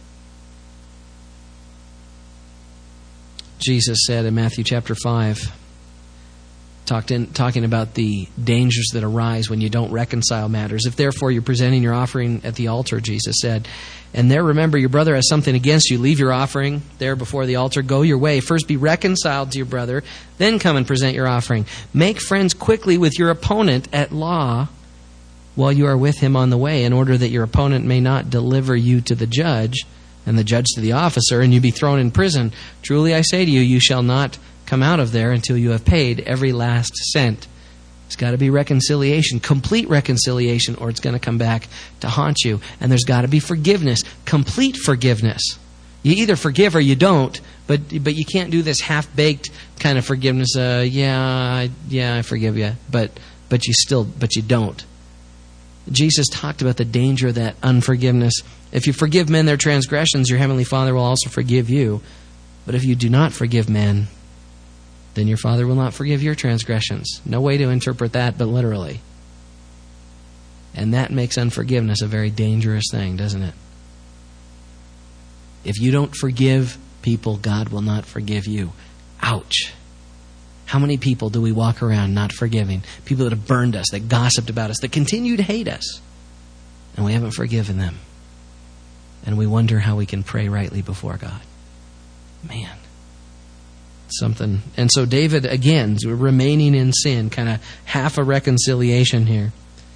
Jesus said in Matthew chapter five, talked in, talking about the dangers that arise when you don't reconcile matters. If therefore you're presenting your offering at the altar, Jesus said, and there remember your brother has something against you, leave your offering there before the altar, go your way. First be reconciled to your brother, then come and present your offering. Make friends quickly with your opponent at law while you are with him on the way, in order that your opponent may not deliver you to the judge, and the judge to the officer, and you be thrown in prison. Truly I say to you, you shall not come out of there until you have paid every last cent. There's got to be reconciliation, complete reconciliation, or it's going to come back to haunt you. And there's got to be forgiveness, complete forgiveness. You either forgive or you don't, but but you can't do this half-baked kind of forgiveness. Uh, yeah, yeah, I forgive you, but but you still, but you don't. Jesus talked about the danger of that unforgiveness. If you forgive men their transgressions, your heavenly Father will also forgive you. But if you do not forgive men, then your Father will not forgive your transgressions. No way to interpret that, but literally. And that makes unforgiveness a very dangerous thing, doesn't it? If you don't forgive people, God will not forgive you. Ouch. How many people do we walk around not forgiving? People that have burned us, that gossiped about us, that continue to hate us. And we haven't forgiven them. And we wonder how we can pray rightly before God. Man. Something. And so David, again, remaining in sin, kind of half a reconciliation here.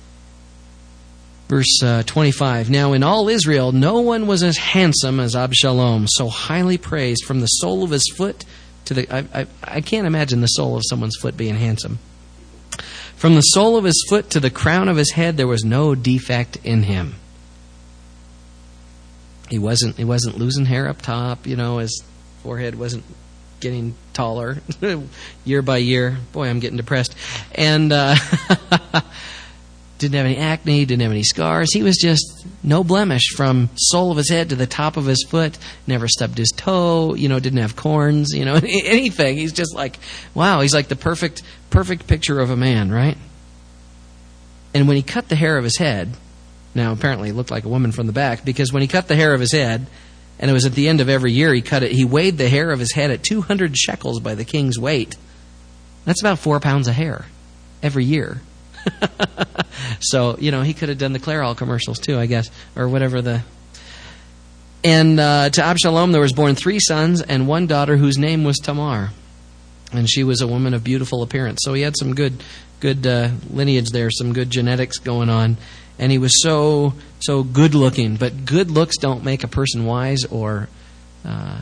Verse uh, twenty-five, now in all Israel, no one was as handsome as Absalom, so highly praised from the sole of his foot to the... I, I, I can't imagine the sole of someone's foot being handsome. From the sole of his foot to the crown of his head, there was no defect in him. He wasn't he wasn't losing hair up top, you know, his forehead wasn't getting taller year by year. Boy, I'm getting depressed. And uh, didn't have any acne, didn't have any scars. He was just no blemish from sole of his head to the top of his foot. Never stubbed his toe, you know, didn't have corns, you know, anything. He's just like, wow, he's like the perfect, perfect picture of a man, right? And when he cut the hair of his head, now apparently he looked like a woman from the back, because when he cut the hair of his head, and it was at the end of every year he cut it, he weighed the hair of his head at two hundred shekels by the king's weight. That's about four pounds of hair every year. So, you know, he could have done the Clairol commercials too, I guess, or whatever the... And uh, to Absalom there was born three sons and one daughter whose name was Tamar. And she was a woman of beautiful appearance. So he had some good good uh, lineage there, some good genetics going on. And he was so, so good looking. But good looks don't make a person wise or uh,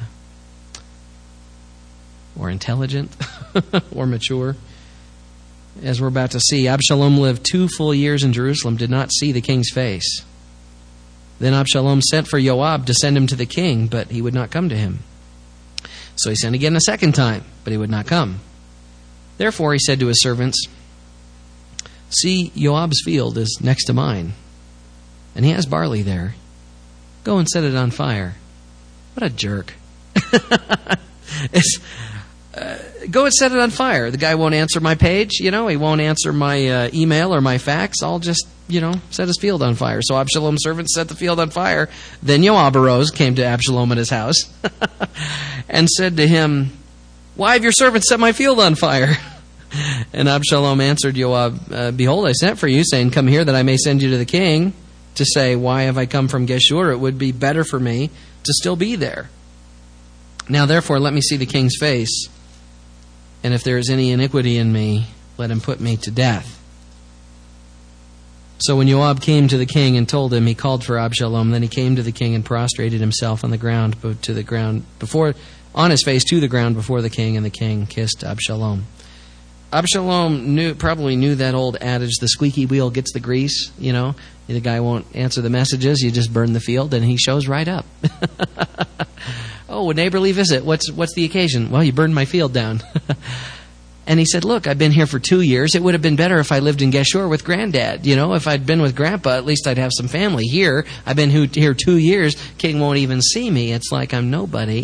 or intelligent or mature. As we're about to see, Absalom lived two full years in Jerusalem, did not see the king's face. Then Absalom sent for Joab to send him to the king, but he would not come to him. So he sent again a second time, but he would not come. Therefore he said to his servants, "See, Joab's field is next to mine, and he has barley there. Go and set it on fire." What a jerk. it's... Uh, go and set it on fire. The guy won't answer my page, you know, he won't answer my uh, email or my fax. I'll just, you know, set his field on fire. So Absalom's servants set the field on fire. Then Joab arose, came to Absalom at his house, and said to him, "Why have your servants set my field on fire?" And Absalom answered Joab, uh, "Behold, I sent for you, saying, 'Come here that I may send you to the king,' to say, 'Why have I come from Geshur? It would be better for me to still be there. Now therefore let me see the king's face. And if there is any iniquity in me, let him put me to death.'" So when Joab came to the king and told him, he called for Absalom. Then he came to the king and prostrated himself on the ground, to the ground before, on his face to the ground before the king, and the king kissed Absalom. Absalom knew, probably knew that old adage, the squeaky wheel gets the grease, you know. The guy won't answer the messages, you just burn the field, and he shows right up. "Oh, a neighborly visit. What's what's the occasion?" "Well, you burned my field down." And he said, "Look, I've been here for two years. It would have been better if I lived in Geshur with Granddad. You know, if I'd been with Grandpa, at least I'd have some family. Here, I've been here two years. King won't even see me. It's like I'm nobody."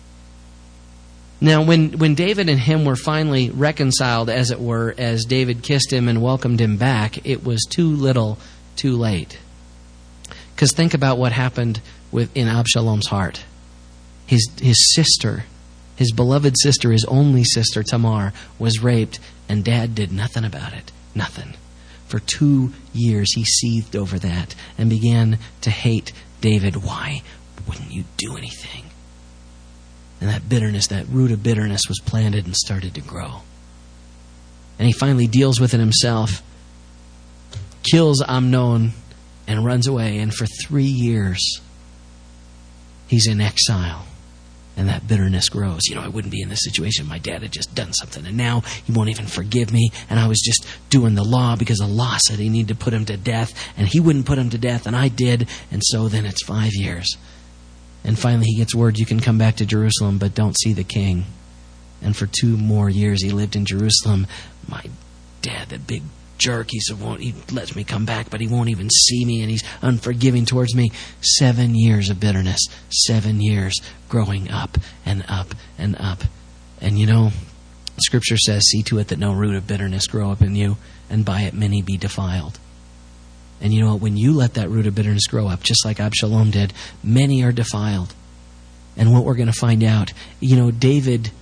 Now, when, when David and him were finally reconciled, as it were, as David kissed him and welcomed him back, it was too little, too late. Because think about what happened with in Absalom's heart. His his sister, his beloved sister, his only sister, Tamar, was raped, and Dad did nothing about it. Nothing. For two years he seethed over that and began to hate David. Why wouldn't you do anything? And that bitterness, that root of bitterness was planted and started to grow. And he finally deals with it himself, kills Amnon, and runs away. And for three years, he's in exile. And that bitterness grows. You know, I wouldn't be in this situation. My dad had just done something, and now he won't even forgive me. And I was just doing the law because the law said he needed to put him to death, and he wouldn't put him to death, and I did. And so then it's five years. And finally he gets word, you can come back to Jerusalem, but don't see the king. And for two more years he lived in Jerusalem. My dad, that big jerk, he said, won't, he lets me come back, but he won't even see me, and he's unforgiving towards me. Seven years of bitterness. Seven years growing up and up and up. And you know, Scripture says, "See to it that no root of bitterness grow up in you, and by it many be defiled." And you know what? When you let that root of bitterness grow up, just like Absalom did, many are defiled. And what we're going to find out, you know, David,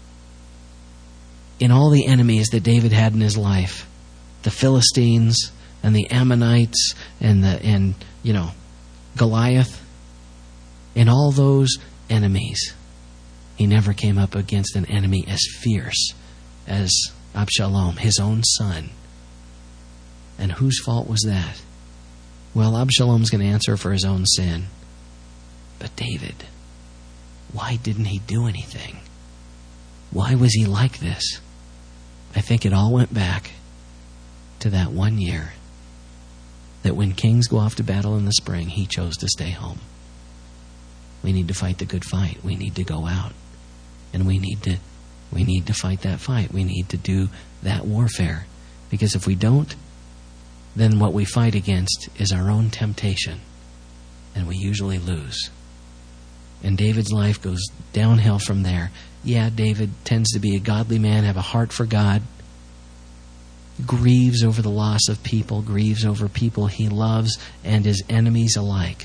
in all the enemies that David had in his life, the Philistines and the Ammonites and the and you know Goliath, in all those enemies, he never came up against an enemy as fierce as Absalom, his own son. And whose fault was that? Well, Absalom's going to answer for his own sin. But David, why didn't he do anything? Why was he like this? I think it all went back to that one year that when kings go off to battle in the spring, he chose to stay home. We need to fight the good fight. We need to go out. And we need to we need to fight that fight. We need to do that warfare. Because if we don't, then what we fight against is our own temptation. And we usually lose. And David's life goes downhill from there. Yeah, David tends to be a godly man, have a heart for God, grieves over the loss of people, grieves over people he loves and his enemies alike.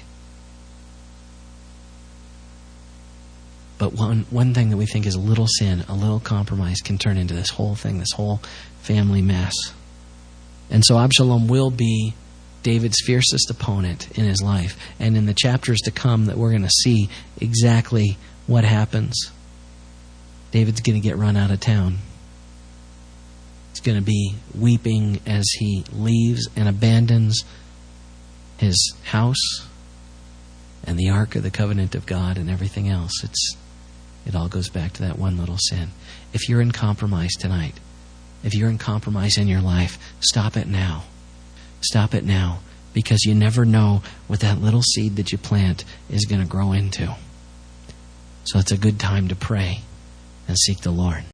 But one, one thing that we think is a little sin, a little compromise, can turn into this whole thing, this whole family mess. And so Absalom will be David's fiercest opponent in his life. And in the chapters to come that we're going to see exactly what happens. David's going to get run out of town. He's going to be weeping as he leaves and abandons his house and the Ark of the Covenant of God and everything else. It's it all goes back to that one little sin. If you're in compromise tonight, if you're in compromise in your life, stop it now. Stop it now, because you never know what that little seed that you plant is going to grow into. So it's a good time to pray and seek the Lord.